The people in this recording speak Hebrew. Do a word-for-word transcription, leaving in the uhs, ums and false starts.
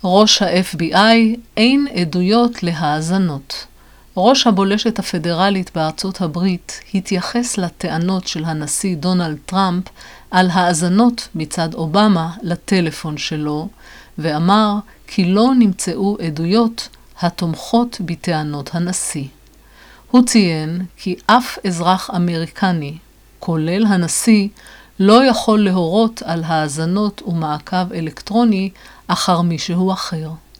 ראש ה-אף בי איי, אין עדויות להאזנות. ראש הבולשת הפדרלית בארצות הברית התייחס לטענות של הנשיא דונלד טראמפ על האזנות מצד אובמה לטלפון שלו, ואמר כי לא נמצאו עדויות התומכות בטענות הנשיא. הוא ציין כי אף אזרח אמריקני, כולל הנשיא, לא יכול להורות על האזנות ומעקב אלקטרוני אחר מישהו אחר.